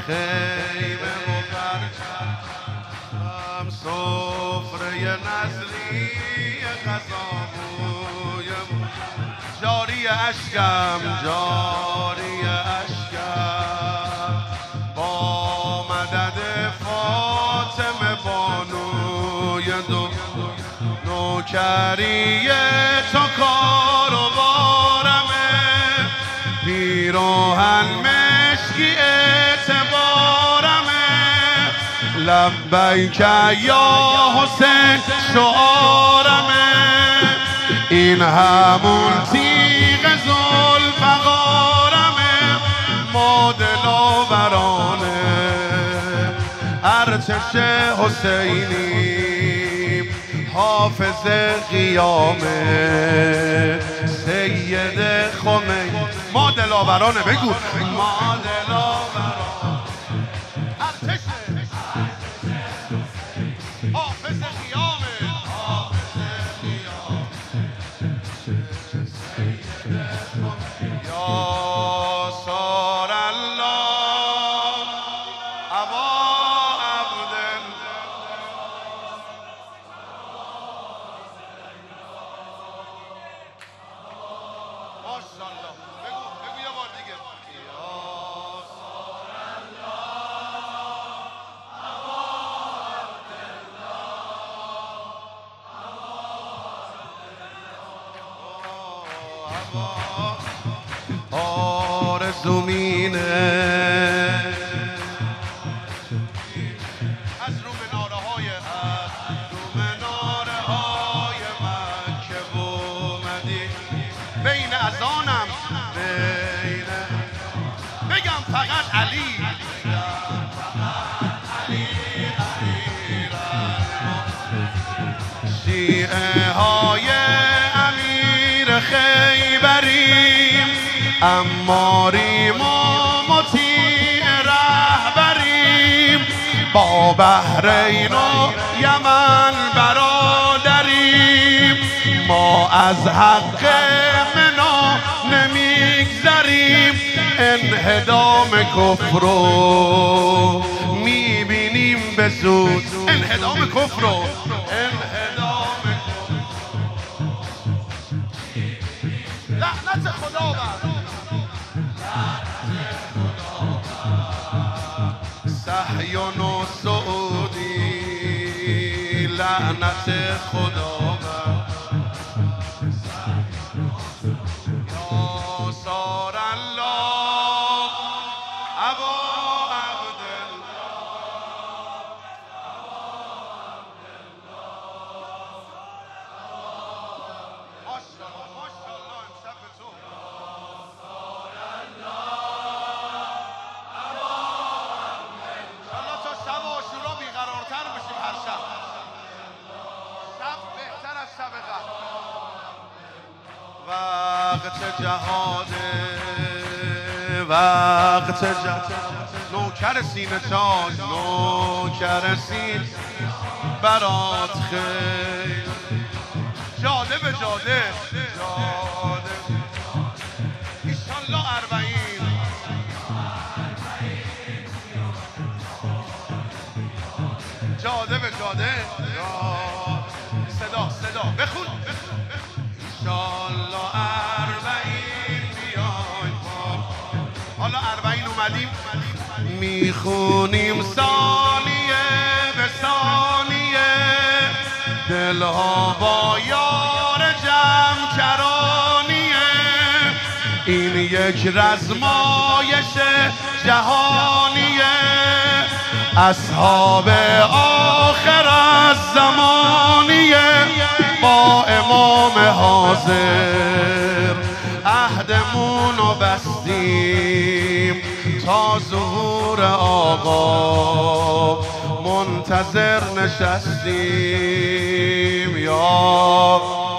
خیمه و پرچم سفره نظری غذا بویم جاری اشکم جاری اشکم با مدد فاطمه بانوی دو نوکری تو کار و بارمه پیراهن مشکی اعتبارمه لبیک یا حسین شعارمه این همون تیغ ذوالفقارمه ما دلاورانه ارتش حسینیم حافظ قیامه سید خمینی ما دلاورانه بگو ما دلاورانه ارتش حافظ قیامه یا سار الله ابا عبدالله ماشاءالله بگو یه بار دیگه یا سار الله ابا عبدالله آرزو مینه از رو مناره های مکه و مدینه بین اذانم بگم فقط علی شیعه های امیر خیبریم اماریم و مطیع رهبریم با بحرین و یمن برادریم ما از حق منا نمیگذریم انهدام کفر رو میبینیم به زود انهدام کفر رو لعنت خدا صهیون و سعودی لعنت خدا یا سار الله ابا عبدالله ماشاءالله امشب به تو بیقرارتر بشیم هر شب بهتر از شب قبل وقت جهاده وقت جهاده نوکر سینه تاج نوکر سینه برات خیل جاده به جاده ایشالله 40 جاده به جاده صدا بخون ایشالله 40 بیاین حالا 40 اومدیم میخونیم ثانیه به ثانیه دلها با یار جمع کرانیه این یک رزمایش جهانیه اصحاب آخر از زمانیه با امام حاضر عهدمون رو بستیم تا ظهور آقا منتظر نشستیم یا